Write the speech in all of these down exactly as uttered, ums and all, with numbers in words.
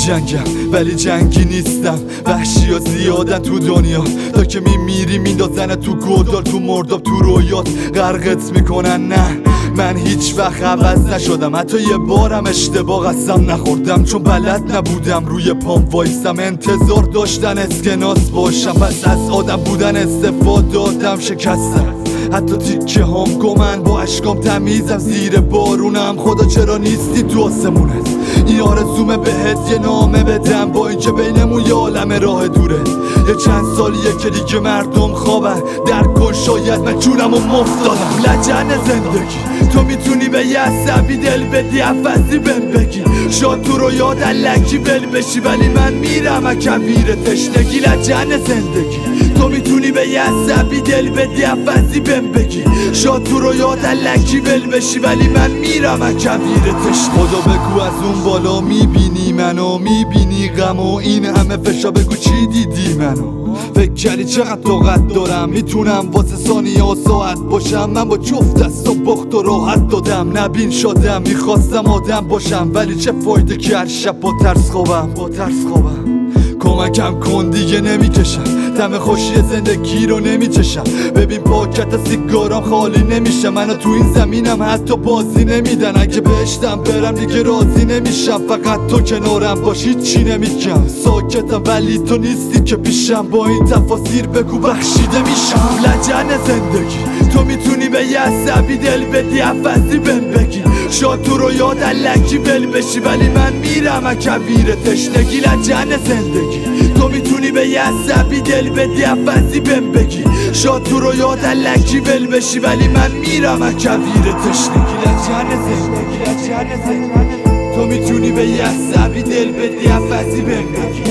جنگم ولی جنگی نیستم، وحشی ها زیادن تو دنیا، تا که میمیری میندازن تو گودال، تو مرداب، تو رویات غرقت میکنن. نه من هیچ وقت عوض نشدم، حتی یه بارم اشتباه قسم نخوردم، چون بلد نبودم روی پام وایسم، انتظار داشتن اسکناس باشم، پس از آدم بودن استفاده دادم، شکستم حتی تیکه هام گمن، با اشکام تمیزم زیر بارونم. خدا چرا نیستی تو آسمونت؟ این آرزومه بهت یه نامه بدم، با اینکه بینمون یه عالم راه دوره، یه چند سالیه که دیگه مردم خوابن، درک کن شاید من جونمو مفت دادم. لجن زندگی تو میتونی به یه عصبی دل بدی، عفزی بهم بگی، شاد تو رو یاد علکی بل بشی، ولی من میرم اکبیر تشنگی. لجن زندگی تو میتونی به یه عصبی دل بدی، عفزی بهم بگی، شاد تو رو یاد علکی بل بشی، ولی من میرم اکبیر تشنگی. خدا بگو از اون بالا میبینی منو، میبینی غم و این همه فشا، بگو چی دیدی منو؟ فکر کردی چقدر طاقت دارم، میتونم واسه ثانیه و ساعت باشم، من با جفت دست و بخت و راحت دادم، نبین شدم میخواستم آدم باشم، ولی چه فایده که هر شب با ترس خوابم، با ترس خوابم. کمکم کن دیگه نمیکشم، دم خوشی زندگی رو نمیچشم، ببین پاکت سیگارم خالی نمیشه، منو تو این زمینم حتی بازی نمیدن، اگه بهشتم برم دیگه راضی نمیشم، فقط تو کنارم باشی چی نمیگم، ساکتم ولی تو نیستی که پیشم، با این تفاسیر بگو بخشیده میشم. لجن زندگی تو میتونی به یه عصبی دل بدی، عفزی بهم بگی، شاد تو رو یاد علکی بل بشی، ولی من میرم اکبیر تشنگی. لجن زندگی تو میتونی به یه عصبی دل بدی، عفزی بهم بگی، شاد تو رو یاد علکی بل بشی، ولی من میرم اکبیر تشنگی. لجن زندگی لجن زندگی تو میتونی به یه عصبی دل بدی، عفزی بهم بگی،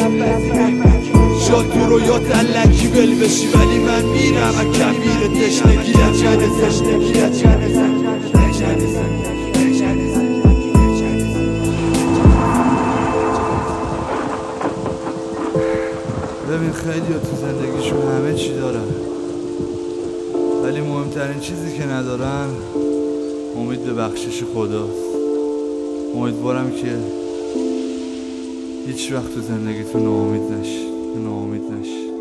شاد تو رو یاد علکی بل بشی، ولی من میرم اکبیر تشنگی. لجن زندگی لجن زندگی ببین خیلی ها تو زندگیشون همه چی دارن، ولی مهمترین چیزی که ندارن امید به بخشش خداست. امیدوارم که هیچ وقت تو زندگیتون ناامید نشی، ناامید نشی.